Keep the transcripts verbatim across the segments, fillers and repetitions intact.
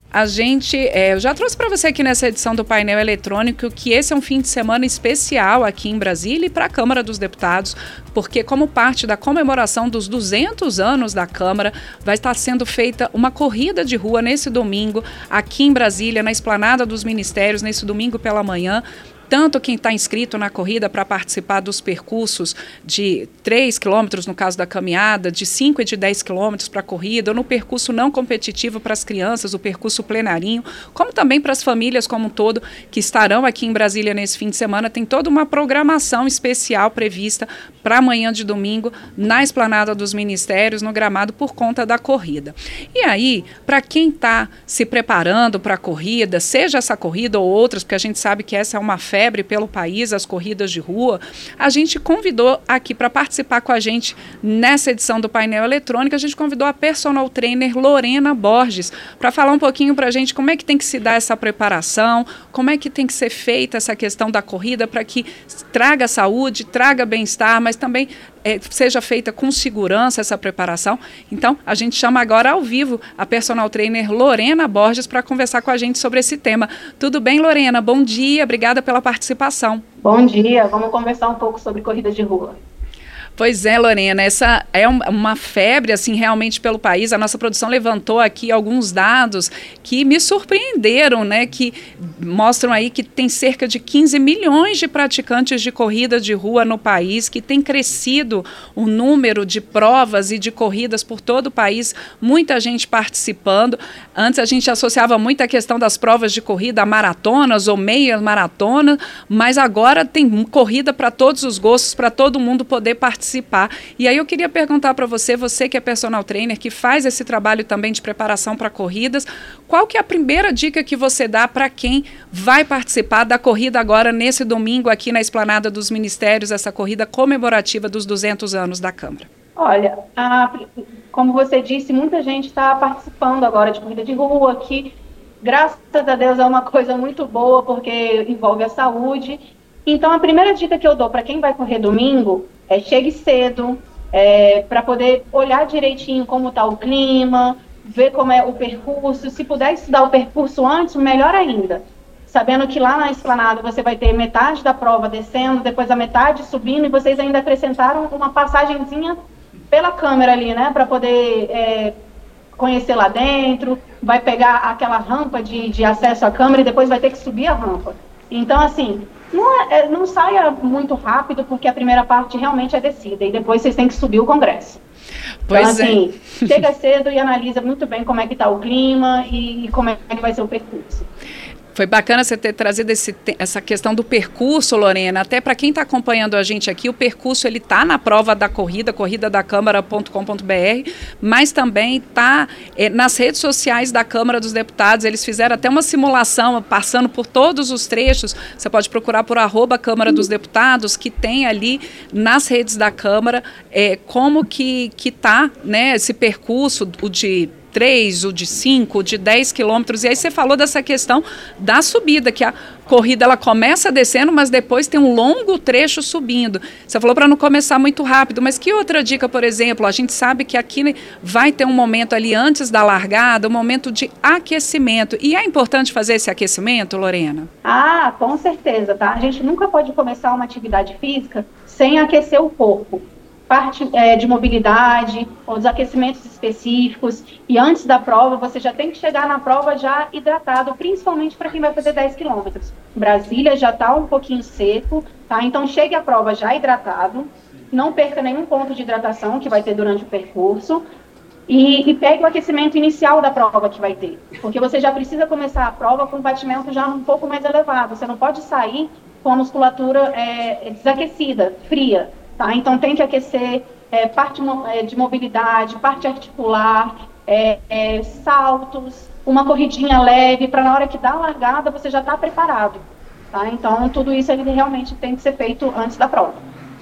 A gente, é, eu já trouxe para você aqui nessa edição do painel eletrônico que esse é um fim de semana especial aqui em Brasília e para a Câmara dos Deputados, porque como parte da comemoração dos duzentos anos da Câmara, vai estar sendo feita uma corrida de rua nesse domingo aqui em Brasília, na Esplanada dos Ministérios, nesse domingo pela manhã. Tanto quem está inscrito na corrida para participar dos percursos de três quilômetros, no caso da caminhada, de cinco e de dez quilômetros para a corrida, ou no percurso não competitivo para as crianças, o percurso plenarinho, como também para as famílias como um todo, que estarão aqui em Brasília nesse fim de semana. Tem toda uma programação especial prevista para amanhã de domingo, na Esplanada dos Ministérios, no gramado, por conta da corrida. E aí, para quem está se preparando para a corrida, seja essa corrida ou outras, porque a gente sabe que essa é uma febre pelo país, as corridas de rua, a gente convidou aqui para participar com a gente nessa edição do painel eletrônico, a gente convidou a personal trainer Lorena Borges para falar um pouquinho para a gente como é que tem que se dar essa preparação, como é que tem que ser feita essa questão da corrida para que traga saúde, traga bem-estar, mas também é, seja feita com segurança essa preparação. Então, a gente chama agora ao vivo a personal trainer Lorena Borges para conversar com a gente sobre esse tema. Tudo bem, Lorena? Bom dia, obrigada pela participação. Bom dia, vamos conversar um pouco sobre corrida de rua. Pois é, Lorena, essa é uma febre, assim, realmente pelo país. A nossa produção levantou aqui alguns dados que me surpreenderam, né, que mostram aí que tem cerca de quinze milhões de praticantes de corrida de rua no país, que tem crescido o número de provas e de corridas por todo o país, muita gente participando. Antes a gente associava muito a questão das provas de corrida a maratonas ou meia maratona, mas agora tem corrida para todos os gostos, para todo mundo poder participar. Participar. E aí eu queria perguntar para você, você que é personal trainer, que faz esse trabalho também de preparação para corridas, qual que é a primeira dica que você dá para quem vai participar da corrida agora nesse domingo aqui na Esplanada dos Ministérios, essa corrida comemorativa dos duzentos anos da Câmara? Olha, a, como você disse, muita gente está participando agora de corrida de rua, que graças a Deus é uma coisa muito boa, porque envolve a saúde. Então, a primeira dica que eu dou para quem vai correr domingo é chegue cedo, é, para poder olhar direitinho como está o clima, ver como é o percurso. Se puder estudar o percurso antes, melhor ainda. Sabendo que lá na Esplanada você vai ter metade da prova descendo, depois a metade subindo, e vocês ainda acrescentaram uma passagenzinha pela câmera ali, né, para poder é, conhecer lá dentro, vai pegar aquela rampa de, de acesso à câmera e depois vai ter que subir a rampa. Então, assim, não, é, não saia muito rápido, porque a primeira parte realmente é descida, e depois vocês têm que subir o Congresso. Pois então, assim, é. chega cedo e analisa muito bem como é que está o clima e, e como é que vai ser o percurso. Foi bacana você ter trazido esse, essa questão do percurso, Lorena. Até para quem está acompanhando a gente aqui, o percurso ele está na prova da corrida, corrida da câmara ponto com ponto b r, mas também está é, nas redes sociais da Câmara dos Deputados. Eles fizeram até uma simulação, passando por todos os trechos. Você pode procurar por arroba Câmara dos Deputados, que tem ali nas redes da Câmara é, como que está, né, esse percurso, o de três, o de cinco, o de dez quilômetros. E aí você falou dessa questão da subida, que a corrida ela começa descendo, mas depois tem um longo trecho subindo. Você falou para não começar muito rápido, mas que outra dica, por exemplo? A gente sabe que aqui vai ter um momento ali antes da largada, um momento de aquecimento. E é importante fazer esse aquecimento, Lorena? Ah, com certeza, tá? A gente nunca pode começar uma atividade física sem aquecer o corpo. Parte é, de mobilidade, os aquecimentos específicos, e antes da prova você já tem que chegar na prova já hidratado, principalmente para quem vai fazer dez quilômetros. Brasília já está um pouquinho seco, tá? Então chegue à prova já hidratado, não perca nenhum ponto de hidratação que vai ter durante o percurso, e, e pegue o aquecimento inicial da prova que vai ter, porque você já precisa começar a prova com um batimento já um pouco mais elevado, você não pode sair com a musculatura é, desaquecida, fria. Tá, então tem que aquecer é, parte de mobilidade, parte articular, é, é, saltos, uma corridinha leve, para na hora que dá a largada você já está preparado. Tá? Então tudo isso ele realmente tem que ser feito antes da prova.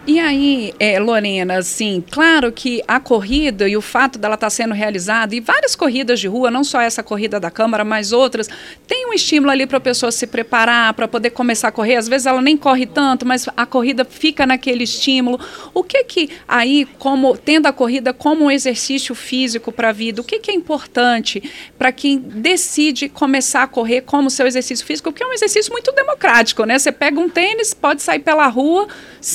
E aí, é, Lorena, assim, claro que a corrida e o fato dela estar sendo realizada, e várias corridas de rua, não só essa corrida da Câmara, mas outras, tem um estímulo ali para a pessoa se preparar, para poder começar a correr. Às vezes ela nem corre tanto, mas a corrida fica naquele estímulo. O que que aí, como tendo a corrida como um exercício físico para a vida, o que que é importante para quem decide começar a correr como seu exercício físico, que é um exercício muito democrático, né? Você pega um tênis, pode sair pela rua,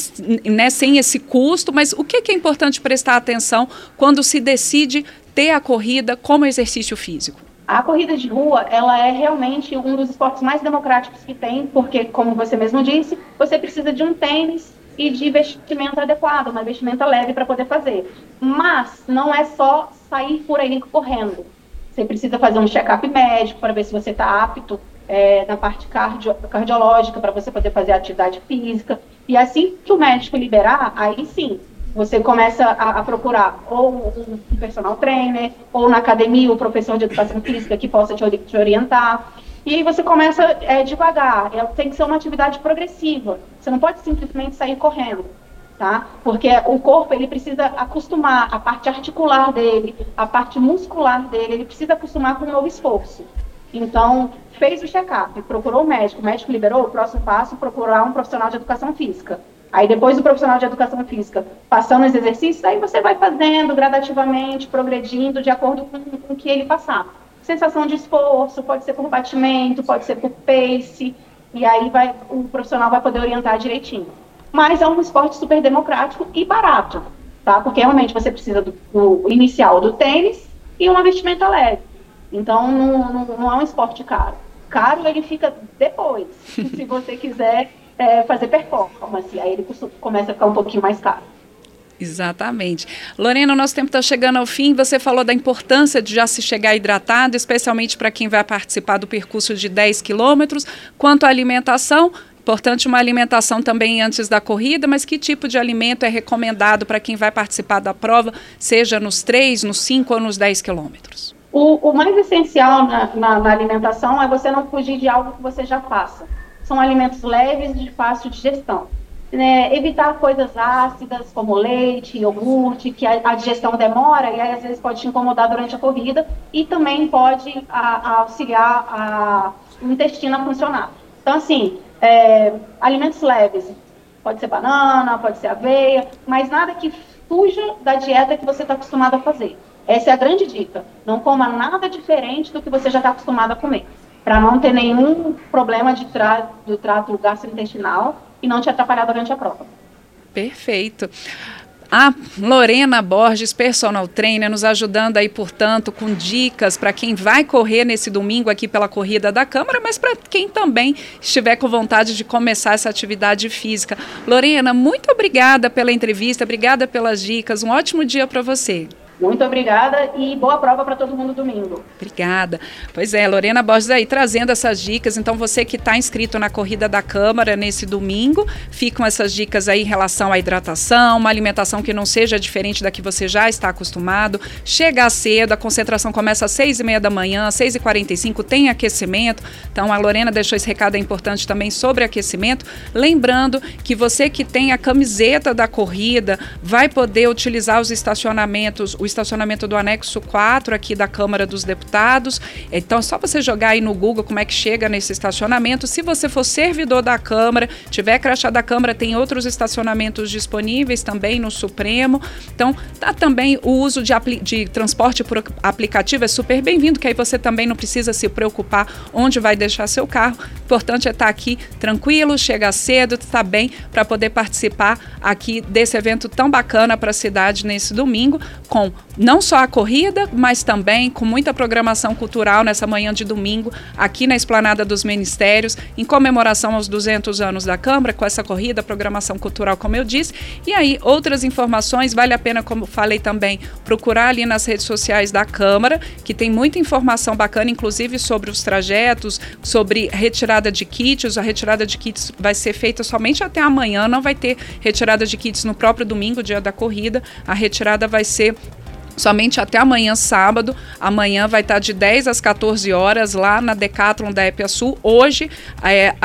né, sem esse custo, mas o que que é importante prestar atenção quando se decide ter a corrida como exercício físico? A corrida de rua, ela é realmente um dos esportes mais democráticos que tem, porque, como você mesmo disse, você precisa de um tênis e de vestimenta adequado, uma vestimenta leve para poder fazer. Mas não é só sair por aí correndo. Você precisa fazer um check-up médico para ver se você está apto é, na parte cardio, cardiológica, para você poder fazer atividade física. E assim que o médico liberar, aí sim, você começa a, a procurar ou um personal trainer, ou na academia o professor de educação física que possa te, te orientar. E aí você começa é, devagar, é, tem que ser uma atividade progressiva. Você não pode simplesmente sair correndo, tá? Porque o corpo, ele precisa acostumar a parte articular dele, a parte muscular dele, ele precisa acostumar com um novo esforço. Então, fez o check-up, procurou o médico, o médico liberou, o próximo passo, procurar um profissional de educação física. Aí depois do profissional de educação física, passando os exercícios, aí você vai fazendo gradativamente, progredindo de acordo com, com o que ele passar. Sensação de esforço, pode ser por batimento, pode ser por pace, e aí vai, o profissional vai poder orientar direitinho. Mas é um esporte super democrático e barato, tá? Porque realmente você precisa do, do inicial do tênis e uma vestimenta leve. Então não, não, não é um esporte caro. Caro ele fica depois, se você quiser é, fazer performance, aí ele começa a ficar um pouquinho mais caro. Exatamente. Lorena, o nosso tempo está chegando ao fim. Você falou da importância de já se chegar hidratado, especialmente para quem vai participar do percurso de dez quilômetros. Quanto à alimentação, importante uma alimentação também antes da corrida, mas que tipo de alimento é recomendado para quem vai participar da prova, seja nos três, nos cinco ou nos dez quilômetros? O, o mais essencial na, na, na alimentação é você não fugir de algo que você já faça. São alimentos leves e de fácil digestão. É, evitar coisas ácidas como leite, iogurte, que a, a digestão demora e aí às vezes pode te incomodar durante a corrida e também pode a, a auxiliar a, o intestino a funcionar. Então, assim, é, alimentos leves, pode ser banana, pode ser aveia, mas nada que fuja da dieta que você está acostumado a fazer. Essa é a grande dica. Não coma nada diferente do que você já está acostumado a comer, para não ter nenhum problema de tra- do trato gastrointestinal e não te atrapalhar durante a prova. Perfeito. A Lorena Borges, personal trainer, nos ajudando aí, portanto, com dicas para quem vai correr nesse domingo aqui pela Corrida da Câmara, mas para quem também estiver com vontade de começar essa atividade física. Lorena, muito obrigada pela entrevista, obrigada pelas dicas, um ótimo dia para você. Muito obrigada e boa prova para todo mundo domingo. Obrigada. Pois é, Lorena Borges aí trazendo essas dicas. Então, você que está inscrito na Corrida da Câmara nesse domingo, ficam essas dicas aí em relação à hidratação, uma alimentação que não seja diferente da que você já está acostumado. Chegar cedo, a concentração começa às seis e meia da manhã, às seis e quarenta e cinco, tem aquecimento. Então, a Lorena deixou esse recado importante também sobre aquecimento. Lembrando que você que tem a camiseta da corrida vai poder utilizar os estacionamentos, o estacionamento do anexo quatro aqui da Câmara dos Deputados. Então é só você jogar aí no Google como é que chega nesse estacionamento. Se você for servidor da Câmara, tiver crachá da Câmara, tem outros estacionamentos disponíveis também no Supremo. Então tá também o uso de, apli- de transporte por aplicativo é super bem-vindo, que aí você também não precisa se preocupar onde vai deixar seu carro. O importante é estar aqui tranquilo, chegar cedo, estar bem para poder participar aqui desse evento tão bacana para a cidade nesse domingo, com não só a corrida, mas também com muita programação cultural nessa manhã de domingo, aqui na Esplanada dos Ministérios, em comemoração aos duzentos anos da Câmara, com essa corrida, programação cultural, como eu disse. E aí, outras informações, vale a pena, como falei também, procurar ali nas redes sociais da Câmara, que tem muita informação bacana, inclusive sobre os trajetos, sobre retirada de kits. A retirada de kits vai ser feita somente até amanhã, não vai ter retirada de kits no próprio domingo, dia da corrida. A retirada vai ser somente até amanhã, sábado. Amanhã vai estar de dez às quatorze horas lá na Decathlon da Epiasul. Hoje, é, a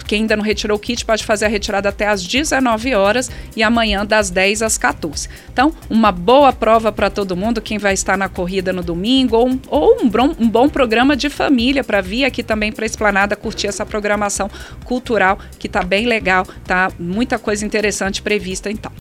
quem ainda não retirou o kit pode fazer a retirada até às dezenove horas e amanhã das dez às quatorze. Então, uma boa prova para todo mundo, quem vai estar na corrida no domingo, ou um, ou um, bom, um bom programa de família para vir aqui também para a Esplanada curtir essa programação cultural que está bem legal, tá muita coisa interessante prevista então.